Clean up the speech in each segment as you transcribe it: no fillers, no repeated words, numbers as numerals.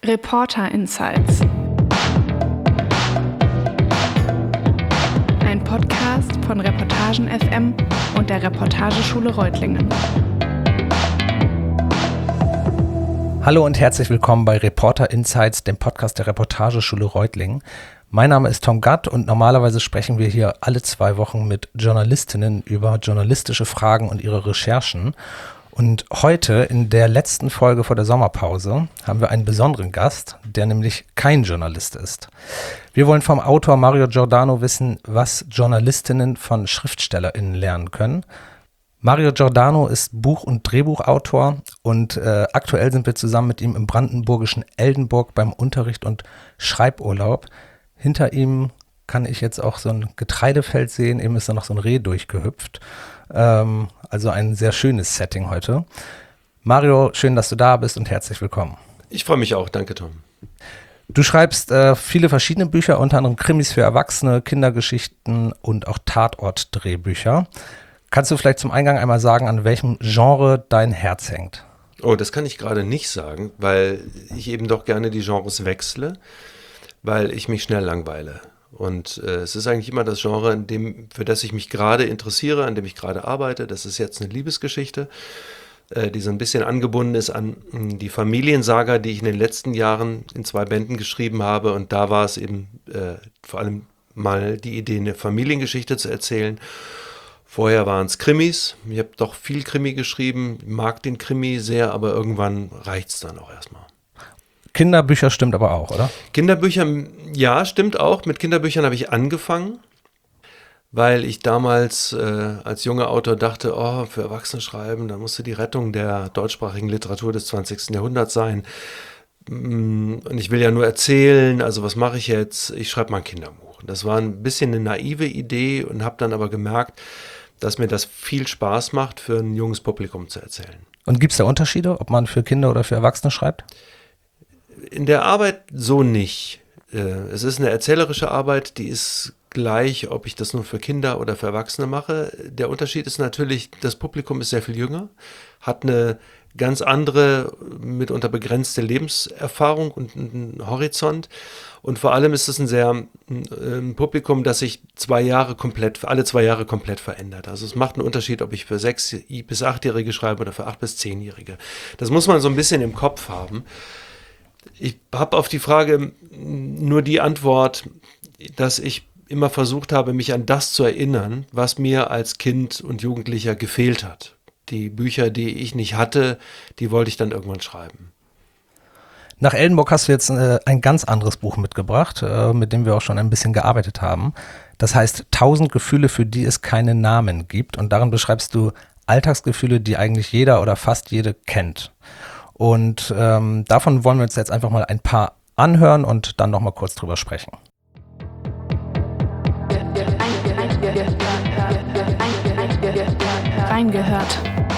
Reporter Insights. Ein Podcast von Reportagen FM und der Reportageschule Reutlingen. Hallo und herzlich willkommen bei Reporter Insights, dem Podcast der Reportageschule Reutlingen. Mein Name ist Tom Gatt und normalerweise sprechen wir hier alle 2 Wochen mit Journalistinnen über journalistische Fragen und ihre Recherchen. Und heute, in der letzten Folge vor der Sommerpause, haben wir einen besonderen Gast, der nämlich kein Journalist ist. Wir wollen vom Autor Mario Giordano wissen, was Journalistinnen von SchriftstellerInnen lernen können. Mario Giordano ist Buch- und Drehbuchautor und aktuell sind wir zusammen mit ihm im brandenburgischen Eldenburg beim Unterricht und Schreiburlaub. Hinter ihm kann ich jetzt auch so ein Getreidefeld sehen, eben ist da noch so ein Reh durchgehüpft. Also ein sehr schönes Setting heute. Mario, schön, dass du da bist und herzlich willkommen. Ich freue mich auch, danke Tom. Du schreibst viele verschiedene Bücher, unter anderem Krimis für Erwachsene, Kindergeschichten und auch Tatort-Drehbücher. Kannst du vielleicht zum Eingang einmal sagen, an welchem Genre dein Herz hängt? Oh, das kann ich gerade nicht sagen, weil ich eben doch gerne die Genres wechsle, weil ich mich schnell langweile. Und es ist eigentlich immer das Genre, für das ich mich gerade interessiere, an dem ich gerade arbeite. Das ist jetzt eine Liebesgeschichte, die so ein bisschen angebunden ist an die Familiensaga, die ich in den letzten Jahren in 2 Bänden geschrieben habe. Und da war es eben vor allem mal die Idee, eine Familiengeschichte zu erzählen. Vorher waren es Krimis. Ich habe doch viel Krimi geschrieben, mag den Krimi sehr, aber irgendwann reicht es dann auch erstmal. Kinderbücher stimmt aber auch, oder? Kinderbücher, ja, stimmt auch. Mit Kinderbüchern habe ich angefangen, weil ich damals als junger Autor dachte, oh, für Erwachsene schreiben, da musste die Rettung der deutschsprachigen Literatur des 20. Jahrhunderts sein. Und ich will ja nur erzählen, also was mache ich jetzt? Ich schreibe mal ein Kinderbuch. Das war ein bisschen eine naive Idee und habe dann aber gemerkt, dass mir das viel Spaß macht, für ein junges Publikum zu erzählen. Und gibt es da Unterschiede, ob man für Kinder oder für Erwachsene schreibt? In der Arbeit so nicht. Es ist eine erzählerische Arbeit, die ist gleich, ob ich das nur für Kinder oder für Erwachsene mache. Der Unterschied ist natürlich, das Publikum ist sehr viel jünger, hat eine ganz andere, mitunter begrenzte Lebenserfahrung und einen Horizont. Und vor allem ist es ein Publikum, das sich alle 2 Jahre komplett verändert. Also es macht einen Unterschied, ob ich für 6- bis 8-Jährige schreibe oder für 8- bis 10-Jährige. Das muss man so ein bisschen im Kopf haben. Ich habe auf die Frage nur die Antwort, dass ich immer versucht habe, mich an das zu erinnern, was mir als Kind und Jugendlicher gefehlt hat. Die Bücher, die ich nicht hatte, die wollte ich dann irgendwann schreiben. Nach Eldenburg hast du jetzt ein ganz anderes Buch mitgebracht, mit dem wir auch schon ein bisschen gearbeitet haben. Das heißt 1000 Gefühle, für die es keine Namen gibt. Und darin beschreibst du Alltagsgefühle, die eigentlich jeder oder fast jede kennt. Und davon wollen wir uns jetzt einfach mal ein paar anhören und dann nochmal kurz drüber sprechen. Reingehört.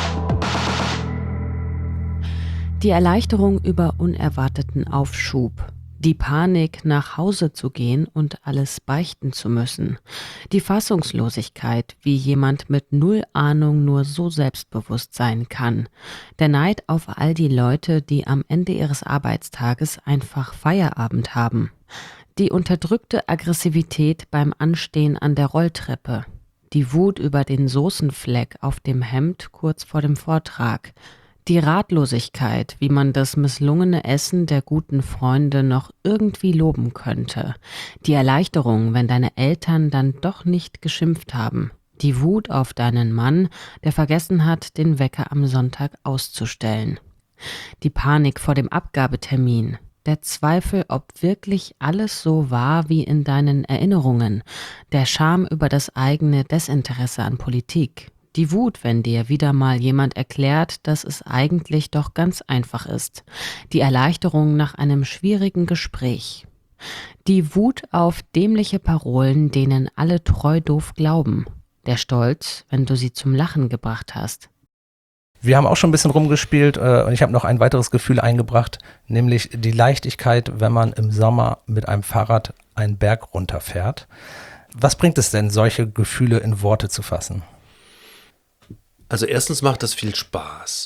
Die Erleichterung über unerwarteten Aufschub. Die Panik, nach Hause zu gehen und alles beichten zu müssen. Die Fassungslosigkeit, wie jemand mit 0 Ahnung nur so selbstbewusst sein kann. Der Neid auf all die Leute, die am Ende ihres Arbeitstages einfach Feierabend haben. Die unterdrückte Aggressivität beim Anstehen an der Rolltreppe. Die Wut über den Soßenfleck auf dem Hemd kurz vor dem Vortrag. Die Ratlosigkeit, wie man das misslungene Essen der guten Freunde noch irgendwie loben könnte. Die Erleichterung, wenn deine Eltern dann doch nicht geschimpft haben. Die Wut auf deinen Mann, der vergessen hat, den Wecker am Sonntag auszustellen. Die Panik vor dem Abgabetermin. Der Zweifel, ob wirklich alles so war wie in deinen Erinnerungen. Der Scham über das eigene Desinteresse an Politik. Die Wut, wenn dir wieder mal jemand erklärt, dass es eigentlich doch ganz einfach ist. Die Erleichterung nach einem schwierigen Gespräch. Die Wut auf dämliche Parolen, denen alle treu doof glauben. Der Stolz, wenn du sie zum Lachen gebracht hast. Wir haben auch schon ein bisschen rumgespielt und ich habe noch ein weiteres Gefühl eingebracht, nämlich die Leichtigkeit, wenn man im Sommer mit einem Fahrrad einen Berg runterfährt. Was bringt es denn, solche Gefühle in Worte zu fassen? Also erstens macht das viel Spaß.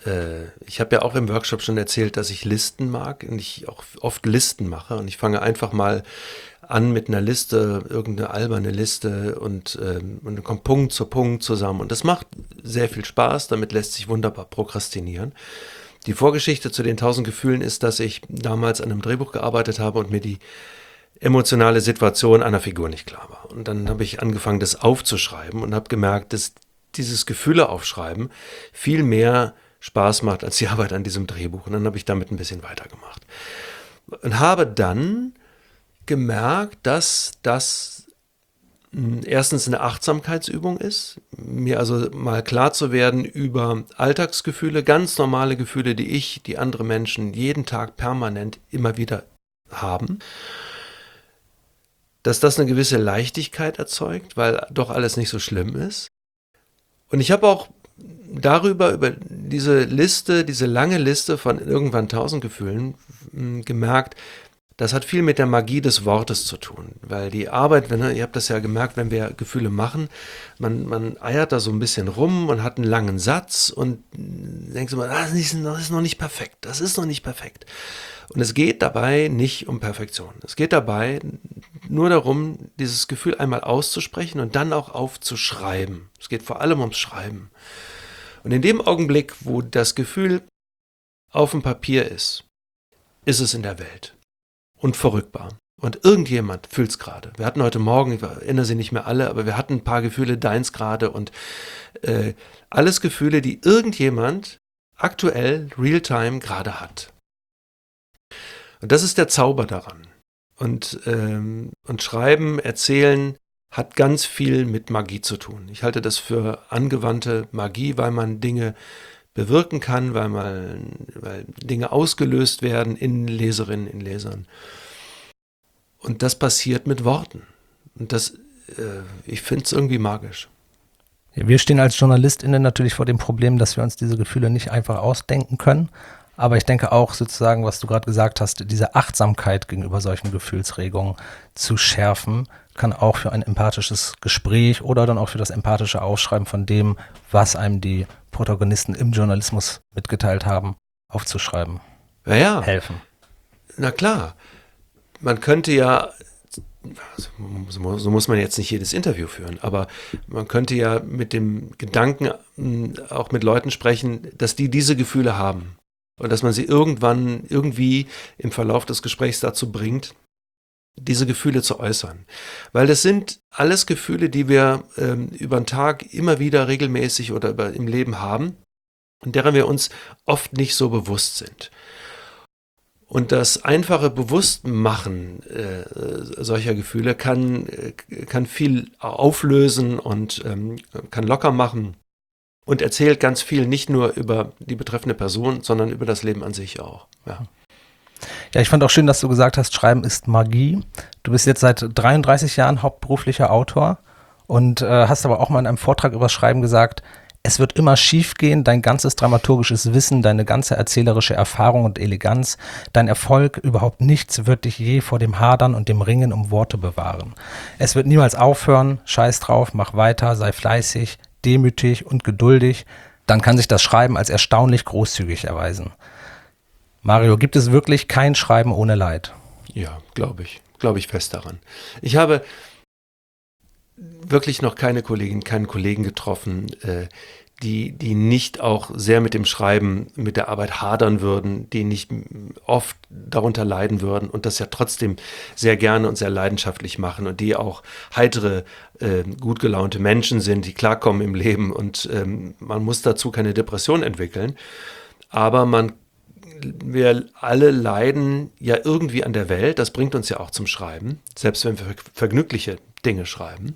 Ich habe ja auch im Workshop schon erzählt, dass ich Listen mag und ich auch oft Listen mache. Und ich fange einfach mal an mit einer Liste, irgendeine alberne Liste und dann kommt Punkt zu Punkt zusammen. Und das macht sehr viel Spaß, damit lässt sich wunderbar prokrastinieren. Die Vorgeschichte zu den 1000 Gefühlen ist, dass ich damals an einem Drehbuch gearbeitet habe und mir die emotionale Situation einer Figur nicht klar war. Und dann habe ich angefangen, das aufzuschreiben und habe gemerkt, dass dieses Gefühle aufschreiben viel mehr Spaß macht als die Arbeit an diesem Drehbuch. Und dann habe ich damit ein bisschen weitergemacht. Und habe dann gemerkt, dass das erstens eine Achtsamkeitsübung ist, mir also mal klar zu werden über Alltagsgefühle, ganz normale Gefühle, die andere Menschen jeden Tag permanent immer wieder haben, dass das eine gewisse Leichtigkeit erzeugt, weil doch alles nicht so schlimm ist. Und ich habe auch über diese Liste, diese lange Liste von irgendwann 1000 Gefühlen gemerkt, das hat viel mit der Magie des Wortes zu tun, weil die Arbeit, ihr habt das ja gemerkt, wenn wir Gefühle machen, man eiert da so ein bisschen rum und hat einen langen Satz und denkt immer, das ist noch nicht perfekt, das ist noch nicht perfekt. Und es geht dabei nicht um Perfektion. Es geht dabei nur darum, dieses Gefühl einmal auszusprechen und dann auch aufzuschreiben. Es geht vor allem ums Schreiben. Und in dem Augenblick, wo das Gefühl auf dem Papier ist es in der Welt. Unverrückbar. Und irgendjemand fühlt es gerade. Wir hatten heute Morgen, ich erinnere sie nicht mehr alle, aber wir hatten ein paar Gefühle, deins gerade und alles Gefühle, die irgendjemand aktuell, real-time gerade hat. Und das ist der Zauber daran. Und Schreiben, Erzählen hat ganz viel mit Magie zu tun. Ich halte das für angewandte Magie, weil man Dinge bewirken kann, weil Dinge ausgelöst werden in Leserinnen, in Lesern. Und das passiert mit Worten. Und das, ich finde es irgendwie magisch. Ja, wir stehen als JournalistInnen natürlich vor dem Problem, dass wir uns diese Gefühle nicht einfach ausdenken können. Aber ich denke auch sozusagen, was du gerade gesagt hast, diese Achtsamkeit gegenüber solchen Gefühlsregungen zu schärfen, kann auch für ein empathisches Gespräch oder dann auch für das empathische Aufschreiben von dem, was einem die Protagonisten im Journalismus mitgeteilt haben, aufzuschreiben. Ja. Helfen. Na klar. Man könnte ja, so muss man jetzt nicht jedes Interview führen, aber man könnte ja mit dem Gedanken auch mit Leuten sprechen, dass die diese Gefühle haben. Und dass man sie irgendwie im Verlauf des Gesprächs dazu bringt, diese Gefühle zu äußern. Weil das sind alles Gefühle, die wir über den Tag immer wieder regelmäßig oder im Leben haben und deren wir uns oft nicht so bewusst sind. Und das einfache Bewusstmachen solcher Gefühle kann viel auflösen und kann locker machen. Und erzählt ganz viel, nicht nur über die betreffende Person, sondern über das Leben an sich auch. Ja, ich fand auch schön, dass du gesagt hast, Schreiben ist Magie. Du bist jetzt seit 33 Jahren hauptberuflicher Autor und hast aber auch mal in einem Vortrag über Schreiben gesagt, es wird immer schief gehen, dein ganzes dramaturgisches Wissen, deine ganze erzählerische Erfahrung und Eleganz, dein Erfolg, überhaupt nichts wird dich je vor dem Hadern und dem Ringen um Worte bewahren. Es wird niemals aufhören, scheiß drauf, mach weiter, sei fleißig, demütig und geduldig, dann kann sich das Schreiben als erstaunlich großzügig erweisen. Mario, gibt es wirklich kein Schreiben ohne Leid? Ja, glaube ich fest daran. Ich habe wirklich noch keinen Kollegen getroffen, die nicht auch sehr mit dem Schreiben, mit der Arbeit hadern würden, die nicht oft darunter leiden würden und das ja trotzdem sehr gerne und sehr leidenschaftlich machen und die auch heitere, gut gelaunte Menschen sind, die klarkommen im Leben und man muss dazu keine Depression entwickeln, aber wir alle leiden ja irgendwie an der Welt, das bringt uns ja auch zum Schreiben, selbst wenn wir vergnügliche Dinge schreiben.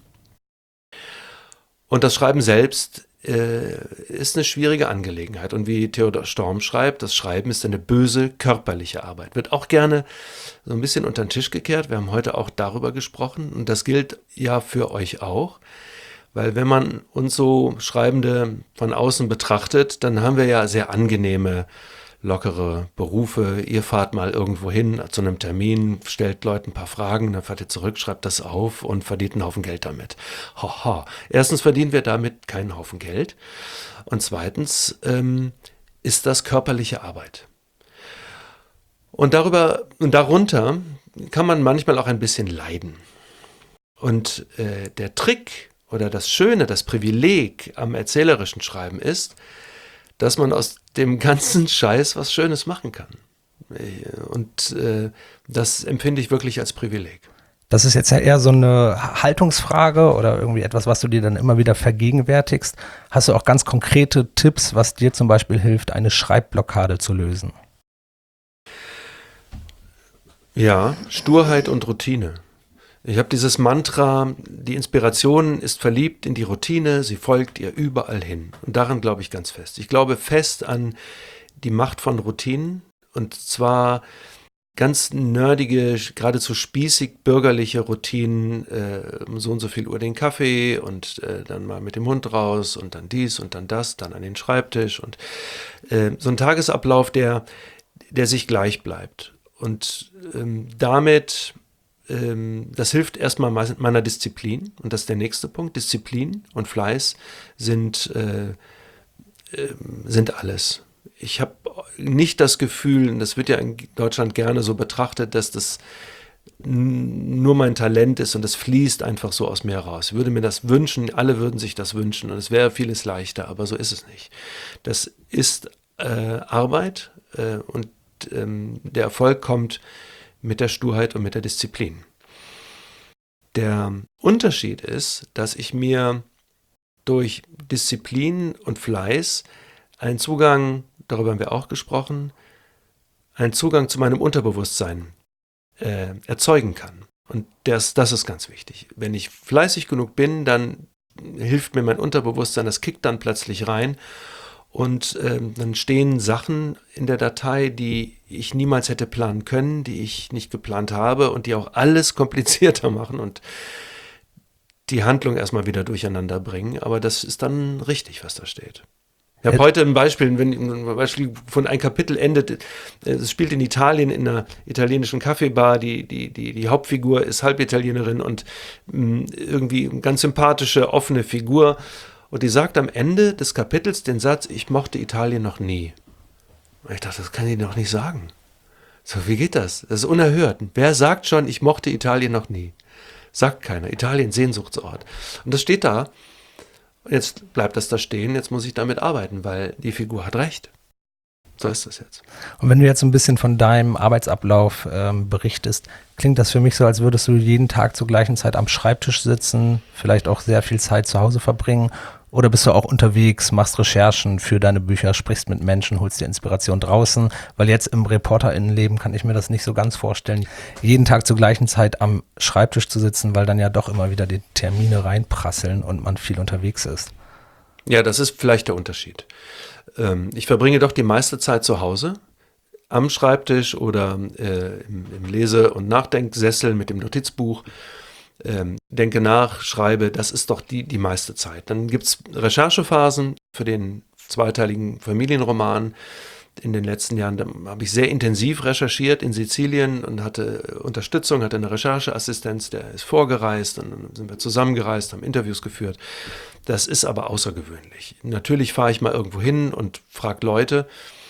Und das Schreiben selbst ist eine schwierige Angelegenheit. Und wie Theodor Storm schreibt, das Schreiben ist eine böse körperliche Arbeit. Wird auch gerne so ein bisschen unter den Tisch gekehrt. Wir haben heute auch darüber gesprochen. Und das gilt ja für euch auch. Weil wenn man uns so Schreibende von außen betrachtet, dann haben wir ja sehr angenehme, lockere Berufe. Ihr fahrt mal irgendwo hin zu einem Termin, stellt Leuten ein paar Fragen, dann fahrt ihr zurück, schreibt das auf und verdient einen Haufen Geld damit. Erstens verdienen wir damit keinen Haufen Geld und zweitens ist das körperliche Arbeit. Und darunter kann man manchmal auch ein bisschen leiden. Und der Trick oder das Schöne, das Privileg am erzählerischen Schreiben ist, dass man aus dem ganzen Scheiß was Schönes machen kann. Und das empfinde ich wirklich als Privileg. Das ist jetzt ja eher so eine Haltungsfrage oder irgendwie etwas, was du dir dann immer wieder vergegenwärtigst. Hast du auch ganz konkrete Tipps, was dir zum Beispiel hilft, eine Schreibblockade zu lösen? Ja, Sturheit und Routine. Ich habe dieses Mantra, die Inspiration ist verliebt in die Routine, sie folgt ihr überall hin. Und daran glaube ich ganz fest. Ich glaube fest an die Macht von Routinen, und zwar ganz nerdige, geradezu spießig bürgerliche Routinen, um so und so viel Uhr den Kaffee und dann mal mit dem Hund raus und dann dies und dann das, dann an den Schreibtisch und so ein Tagesablauf, der sich gleich bleibt. Und damit, das hilft erstmal meiner Disziplin, und das ist der nächste Punkt. Disziplin und Fleiß sind alles. Ich habe nicht das Gefühl, und das wird ja in Deutschland gerne so betrachtet, dass das nur mein Talent ist und es fließt einfach so aus mir raus. Ich würde mir das wünschen, alle würden sich das wünschen und es wäre vieles leichter, aber so ist es nicht. Das ist Arbeit und der Erfolg kommt mit der Sturheit und mit der Disziplin. Der Unterschied ist, dass ich mir durch Disziplin und Fleiß einen Zugang, darüber haben wir auch gesprochen, einen Zugang zu meinem Unterbewusstsein erzeugen kann. Und das ist ganz wichtig. Wenn ich fleißig genug bin, dann hilft mir mein Unterbewusstsein, das kickt dann plötzlich rein und dann stehen Sachen in der Datei, die ich niemals hätte planen können, die ich nicht geplant habe und die auch alles komplizierter machen und die Handlung erstmal wieder durcheinander bringen. Aber das ist dann richtig, was da steht. Ich habe heute ein Beispiel von ein Kapitel endet, es spielt in Italien in einer italienischen Kaffeebar, die Hauptfigur ist Halbitalienerin und irgendwie eine ganz sympathische, offene Figur und die sagt am Ende des Kapitels den Satz, ich mochte Italien noch nie. Und ich dachte, das kann die doch nicht sagen. So, wie geht das? Das ist unerhört. Wer sagt schon, ich mochte Italien noch nie? Sagt keiner. Italien, Sehnsuchtsort. Und das steht da. Jetzt bleibt das da stehen, jetzt muss ich damit arbeiten, weil die Figur hat recht. So ist das jetzt. Und wenn du jetzt ein bisschen von deinem Arbeitsablauf berichtest, klingt das für mich so, als würdest du jeden Tag zur gleichen Zeit am Schreibtisch sitzen, vielleicht auch sehr viel Zeit zu Hause verbringen, oder bist du auch unterwegs, machst Recherchen für deine Bücher, sprichst mit Menschen, holst dir Inspiration draußen, weil jetzt im ReporterInnenleben kann ich mir das nicht so ganz vorstellen, jeden Tag zur gleichen Zeit am Schreibtisch zu sitzen, weil dann ja doch immer wieder die Termine reinprasseln und man viel unterwegs ist. Ja, das ist vielleicht der Unterschied. Ich verbringe doch die meiste Zeit zu Hause, am Schreibtisch oder im Lese- und Nachdenksessel mit dem Notizbuch. Denke nach, schreibe, das ist doch die meiste Zeit. Dann gibt es Recherchephasen für den zweiteiligen Familienroman. In den letzten Jahren habe ich sehr intensiv recherchiert in Sizilien und hatte Unterstützung, hatte eine Rechercheassistenz, der ist vorgereist und dann sind wir zusammengereist, haben Interviews geführt. Das ist aber außergewöhnlich. Natürlich fahre ich mal irgendwo hin und frage Leute,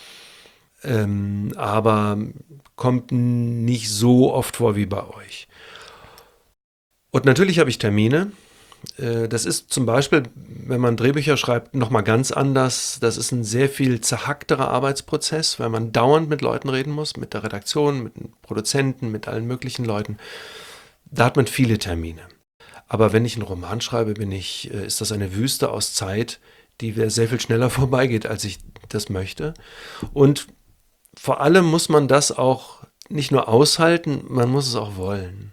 aber kommt nicht so oft vor wie bei euch. Und natürlich habe ich Termine. Das ist zum Beispiel, wenn man Drehbücher schreibt, nochmal ganz anders. Das ist ein sehr viel zerhackterer Arbeitsprozess, weil man dauernd mit Leuten reden muss, mit der Redaktion, mit den Produzenten, mit allen möglichen Leuten. Da hat man viele Termine. Aber wenn ich einen Roman schreibe, ist das eine Wüste aus Zeit, die sehr viel schneller vorbeigeht, als ich das möchte. Und vor allem muss man das auch nicht nur aushalten, man muss es auch wollen.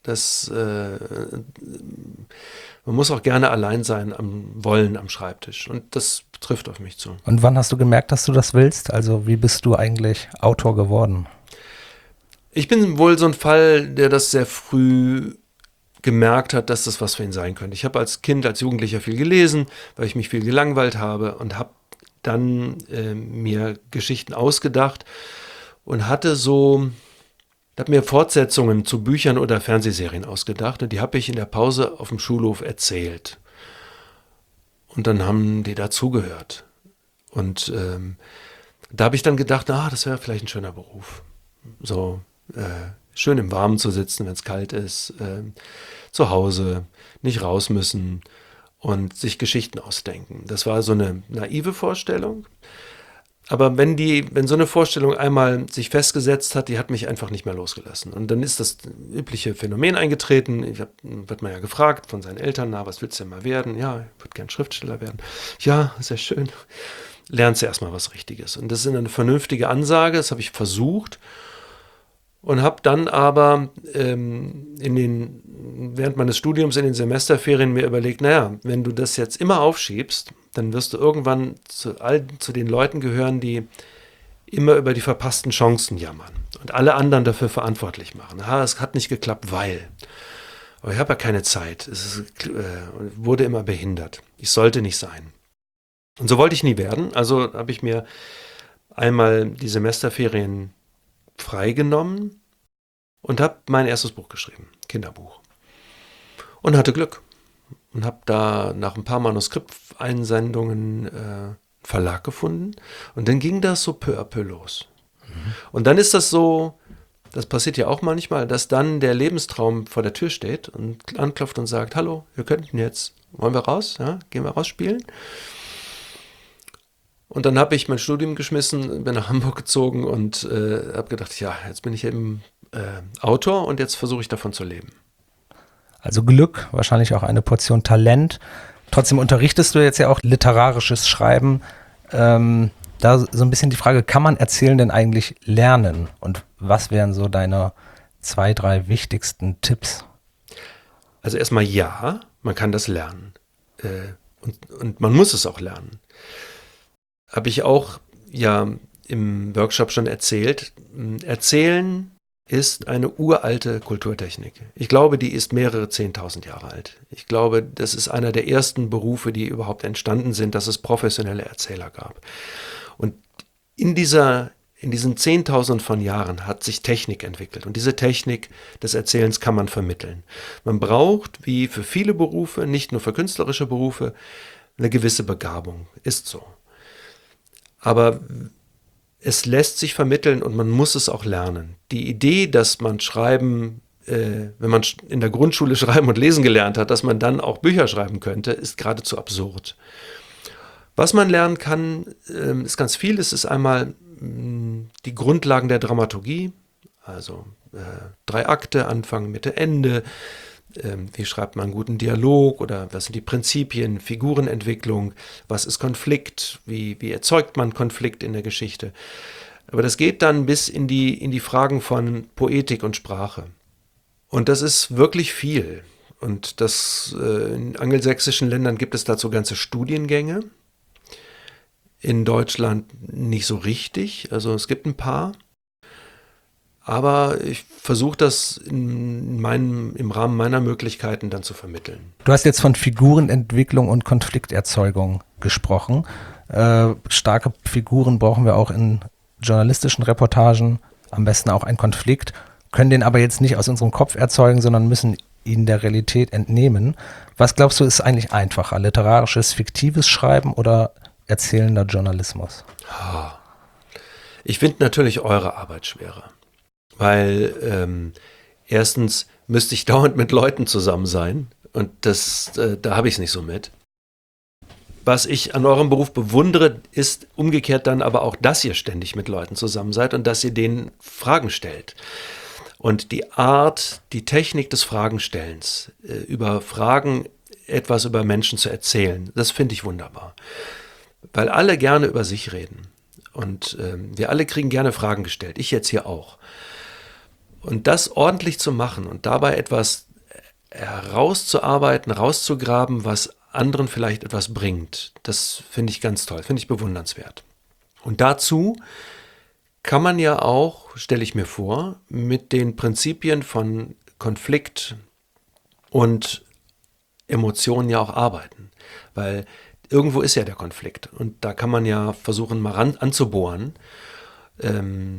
Man muss auch gerne allein sein am Schreibtisch. Und das trifft auf mich zu. Und wann hast du gemerkt, dass du das willst? Also wie bist du eigentlich Autor geworden? Ich bin wohl so ein Fall, der das sehr früh gemerkt hat, dass das was für ihn sein könnte. Ich habe als Kind, als Jugendlicher viel gelesen, weil ich mich viel gelangweilt habe und habe dann mir Geschichten ausgedacht und habe mir Fortsetzungen zu Büchern oder Fernsehserien ausgedacht und die habe ich in der Pause auf dem Schulhof erzählt. Und dann haben die dazugehört. Und Da habe ich dann gedacht, das wäre vielleicht ein schöner Beruf. So schön im Warmen zu sitzen, wenn es kalt ist, zu Hause, nicht raus müssen und sich Geschichten ausdenken. Das war so eine naive Vorstellung. Aber wenn so eine Vorstellung einmal sich festgesetzt hat, die hat mich einfach nicht mehr losgelassen. Und dann ist das übliche Phänomen eingetreten. Wird man ja gefragt von seinen Eltern, was willst du denn mal werden? Ja, ich würde gern Schriftsteller werden. Ja, sehr schön. Lernst du erstmal was Richtiges. Und das ist eine vernünftige Ansage, das habe ich versucht. Und habe dann aber während meines Studiums in den Semesterferien mir überlegt, wenn du das jetzt immer aufschiebst, dann wirst du irgendwann zu den Leuten gehören, die immer über die verpassten Chancen jammern und alle anderen dafür verantwortlich machen. Es hat nicht geklappt, weil. Aber ich habe ja keine Zeit. Wurde immer behindert. Ich sollte nicht sein. Und so wollte ich nie werden. Also habe ich mir einmal die Semesterferien freigenommen und habe mein erstes Buch geschrieben, Kinderbuch. Und hatte Glück. Und habe da nach ein paar Manuskripteinsendungen Verlag gefunden. Und dann ging das so peu à peu los. Und dann ist das so, das passiert ja auch manchmal, dass dann der Lebenstraum vor der Tür steht und anklopft und sagt, hallo, wir könnten jetzt, wollen wir raus? Ja? Gehen wir raus spielen? Und dann habe ich mein Studium geschmissen, bin nach Hamburg gezogen und habe gedacht, jetzt bin ich eben Autor und jetzt versuche ich davon zu leben. Also Glück, wahrscheinlich auch eine Portion Talent. Trotzdem unterrichtest du jetzt ja auch literarisches Schreiben. Da so ein bisschen die Frage, kann man Erzählen denn eigentlich lernen? Und was wären so deine 2, 3 wichtigsten Tipps? Also erstmal man kann das lernen. Und man muss es auch lernen. Habe ich auch im Workshop schon erzählt. Erzählen ist eine uralte Kulturtechnik. Ich glaube, die ist mehrere 10.000 Jahre alt. Ich glaube, das ist einer der ersten Berufe, die überhaupt entstanden sind, dass es professionelle Erzähler gab. Und in diesen 10.000 von Jahren hat sich Technik entwickelt. Und diese Technik des Erzählens kann man vermitteln. Man braucht, wie für viele Berufe, nicht nur für künstlerische Berufe, eine gewisse Begabung. Ist so. Aber es lässt sich vermitteln und man muss es auch lernen. Die Idee, dass man schreiben, wenn man in der Grundschule schreiben und lesen gelernt hat, dass man dann auch Bücher schreiben könnte, ist geradezu absurd. Was man lernen kann, ist ganz viel. Es ist einmal die Grundlagen der Dramaturgie, also 3 Akte, Anfang, Mitte, Ende. Wie schreibt man einen guten Dialog oder was sind die Prinzipien, Figurenentwicklung, was ist Konflikt, wie erzeugt man Konflikt in der Geschichte. Aber das geht dann bis in die Fragen von Poetik und Sprache. Und das ist wirklich viel. Und in angelsächsischen Ländern gibt es dazu ganze Studiengänge. In Deutschland nicht so richtig, also es gibt ein paar. Aber ich versuche das im Rahmen meiner Möglichkeiten dann zu vermitteln. Du hast jetzt von Figurenentwicklung und Konflikterzeugung gesprochen. Starke Figuren brauchen wir auch in journalistischen Reportagen, am besten auch ein Konflikt, können den aber jetzt nicht aus unserem Kopf erzeugen, sondern müssen ihn der Realität entnehmen. Was glaubst du, ist eigentlich einfacher? Literarisches, fiktives Schreiben oder erzählender Journalismus? Ich finde natürlich eure Arbeit schwerer. Weil erstens müsste ich dauernd mit Leuten zusammen sein und da habe ich es nicht so mit. Was ich an eurem Beruf bewundere, ist umgekehrt dann aber auch, dass ihr ständig mit Leuten zusammen seid und dass ihr denen Fragen stellt. Und die Art, die Technik des Fragenstellens, über Fragen etwas über Menschen zu erzählen, das finde ich wunderbar. Weil alle gerne über sich reden und wir alle kriegen gerne Fragen gestellt, ich jetzt hier auch. Und das ordentlich zu machen und dabei etwas herauszuarbeiten, rauszugraben, was anderen vielleicht etwas bringt, das finde ich ganz toll, finde ich bewundernswert. Und dazu kann man ja auch, stelle ich mir vor, mit den Prinzipien von Konflikt und Emotionen ja auch arbeiten. Weil irgendwo ist ja der Konflikt und da kann man ja versuchen, mal anzubohren,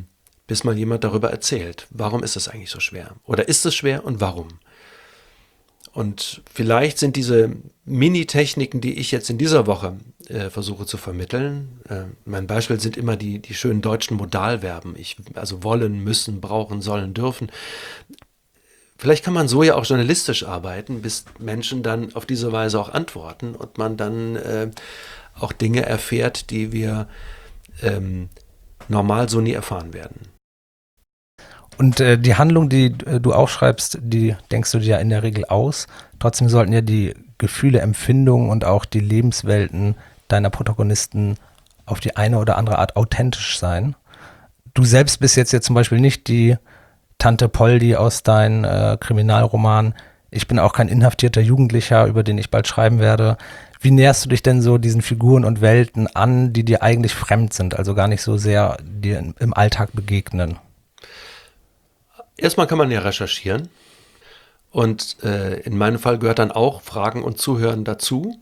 bis mal jemand darüber erzählt. Warum ist es eigentlich so schwer? Oder ist es schwer und warum? Und vielleicht sind diese Mini-Techniken, die ich jetzt in dieser Woche versuche zu vermitteln, mein Beispiel sind immer die schönen deutschen Modalverben, also wollen, müssen, brauchen, sollen, dürfen. Vielleicht kann man so ja auch journalistisch arbeiten, bis Menschen dann auf diese Weise auch antworten und man dann auch Dinge erfährt, die wir normal so nie erfahren werden. Und die Handlung, die du aufschreibst, die denkst du dir ja in der Regel aus. Trotzdem sollten ja die Gefühle, Empfindungen und auch die Lebenswelten deiner Protagonisten auf die eine oder andere Art authentisch sein. Du selbst bist jetzt zum Beispiel nicht die Tante Poldi aus deinem Kriminalroman. Ich bin auch kein inhaftierter Jugendlicher, über den ich bald schreiben werde. Wie näherst du dich denn so diesen Figuren und Welten an, die dir eigentlich fremd sind, also gar nicht so sehr dir im Alltag begegnen? Erstmal kann man ja recherchieren und in meinem Fall gehört dann auch Fragen und Zuhören dazu.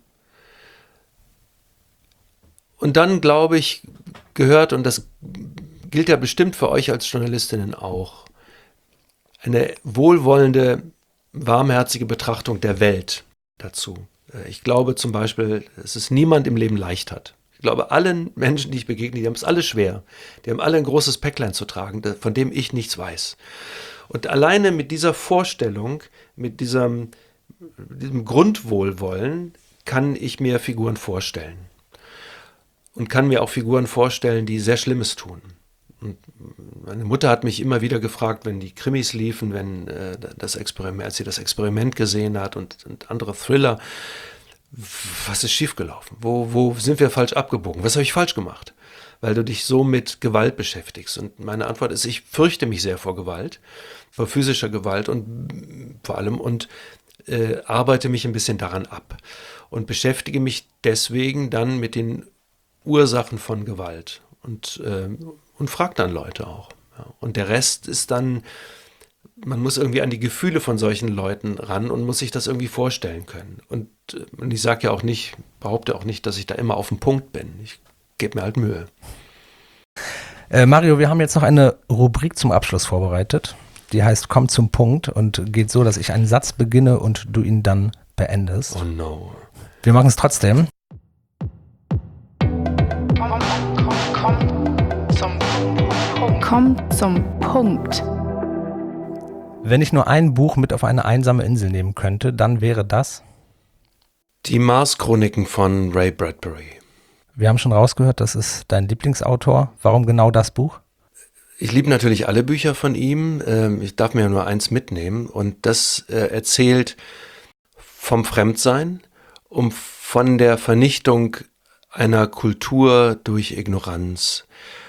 Und dann, glaube ich, gehört, und das gilt ja bestimmt für euch als Journalistinnen auch, eine wohlwollende, warmherzige Betrachtung der Welt dazu. Ich glaube zum Beispiel, dass es niemand im Leben leicht hat. Ich glaube, allen Menschen, die ich begegne, die haben es alle schwer. Die haben alle ein großes Päcklein zu tragen, von dem ich nichts weiß. Und alleine mit dieser Vorstellung, mit diesem Grundwohlwollen, kann ich mir Figuren vorstellen. Und kann mir auch Figuren vorstellen, die sehr Schlimmes tun. Und meine Mutter hat mich immer wieder gefragt, wenn die Krimis liefen, wenn als sie das Experiment gesehen hat und andere Thriller, was ist schiefgelaufen? Wo sind wir falsch abgebogen? Was habe ich falsch gemacht? Weil du dich so mit Gewalt beschäftigst. Und meine Antwort ist, ich fürchte mich sehr vor Gewalt, vor physischer Gewalt und vor allem und arbeite mich ein bisschen daran ab und beschäftige mich deswegen dann mit den Ursachen von Gewalt und frage dann Leute auch. Ja. Und der Rest ist dann, man muss irgendwie an die Gefühle von solchen Leuten ran und muss sich das irgendwie vorstellen können. Und ich sage ja auch nicht, behaupte auch nicht, dass ich da immer auf den Punkt bin. Ich gebe mir halt Mühe. Mario, wir haben jetzt noch eine Rubrik zum Abschluss vorbereitet. Die heißt Komm zum Punkt und geht so, dass ich einen Satz beginne und du ihn dann beendest. Oh no. Wir machen es trotzdem. Komm zum Punkt. Wenn ich nur ein Buch mit auf eine einsame Insel nehmen könnte, dann wäre das? Die Mars-Chroniken von Ray Bradbury. Wir haben schon rausgehört, das ist dein Lieblingsautor. Warum genau das Buch? Ich liebe natürlich alle Bücher von ihm. Ich darf mir nur eins mitnehmen. Und das erzählt vom Fremdsein, von der Vernichtung einer Kultur durch Ignoranz.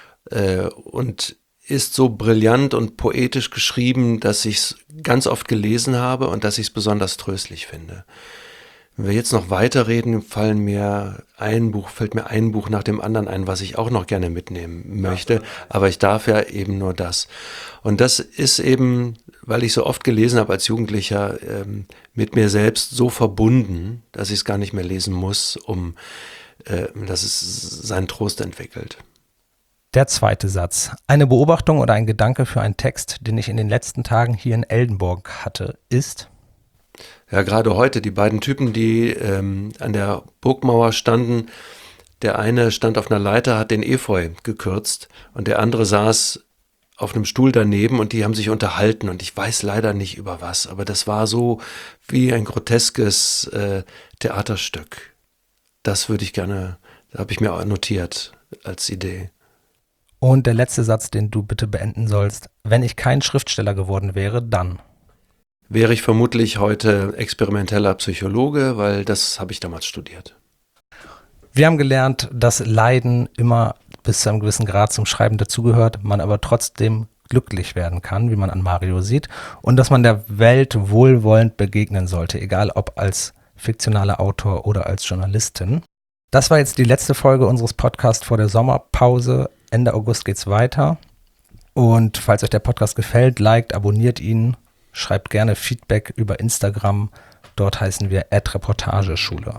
Und ist so brillant und poetisch geschrieben, dass ich es ganz oft gelesen habe und dass ich es besonders tröstlich finde. Wenn wir jetzt noch weiterreden, fällt mir ein Buch nach dem anderen ein, was ich auch noch gerne mitnehmen möchte, aber ich darf ja eben nur das. Und das ist eben, weil ich so oft gelesen habe als Jugendlicher, mit mir selbst so verbunden, dass ich es gar nicht mehr lesen muss, dass es seinen Trost entwickelt. Der zweite Satz. Eine Beobachtung oder ein Gedanke für einen Text, den ich in den letzten Tagen hier in Eldenborg hatte, ist? Ja, gerade heute, die beiden Typen, die an der Burgmauer standen, der eine stand auf einer Leiter, hat den Efeu gekürzt und der andere saß auf einem Stuhl daneben und die haben sich unterhalten und ich weiß leider nicht über was, aber das war so wie ein groteskes Theaterstück. Das würde ich gerne, da habe ich mir auch notiert als Idee. Und der letzte Satz, den du bitte beenden sollst. Wenn ich kein Schriftsteller geworden wäre, dann? Wäre ich vermutlich heute experimenteller Psychologe, weil das habe ich damals studiert. Wir haben gelernt, dass Leiden immer bis zu einem gewissen Grad zum Schreiben dazugehört, man aber trotzdem glücklich werden kann, wie man an Mario sieht, und dass man der Welt wohlwollend begegnen sollte, egal ob als fiktionaler Autor oder als Journalistin. Das war jetzt die letzte Folge unseres Podcasts vor der Sommerpause. Ende August geht's weiter. Und falls euch der Podcast gefällt, liked, abonniert ihn, schreibt gerne Feedback über Instagram. Dort heißen wir @Reportageschule.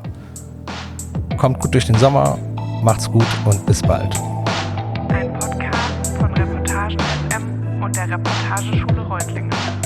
Kommt gut durch den Sommer, macht's gut und bis bald. Ein Podcast von Reportagen FM und der Reportageschule Reutlingen.